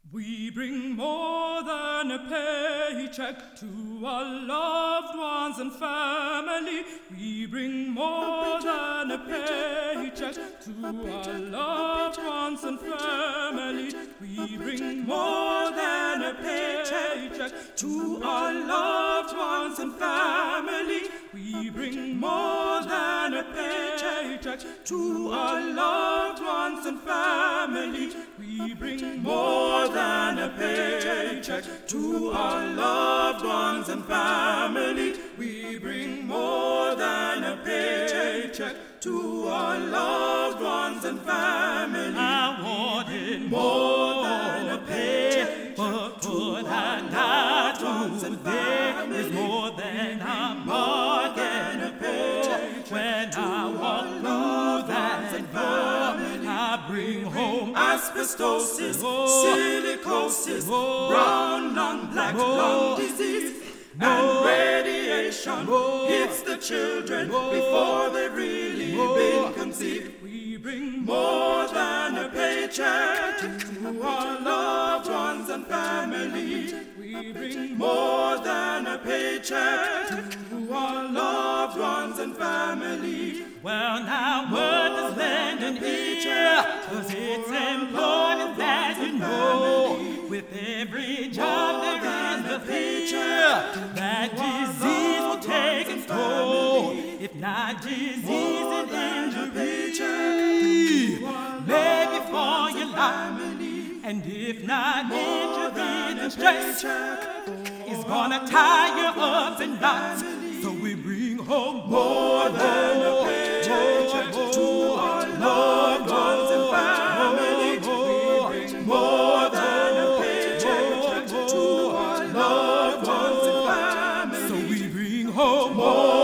We bring more than a paycheck to our loved ones and family. We bring more than a paycheck to our loved ones and family. We bring more than a paycheck to our loved ones and family. We bring more than a paycheck to our loved ones and family. We bring more than a paycheck to our loved ones and family. We bring more than a paycheck to our loved ones and family. I wanted More than a paycheck, but could I not do? There is more than I'm more than a paycheck. When I walk through that door, I bring home asbestosis, silicosis, brown lung, black lung disease, and radiation hits the children before they've really been conceived. We bring more than a paycheck to our loved ones and family. We bring more than a paycheck to our loved ones and family. Well, now word is lending ear, 'cause it's important that you know, with every job there is the fear that disease will take its toll. If not disease and injury, maybe for your life. And if not injury, then stress is gonna tie you up in knots. So we bring home More than a paycheck to our loved ones and family. We bring more than a paycheck to our loved ones and family. So we bring home More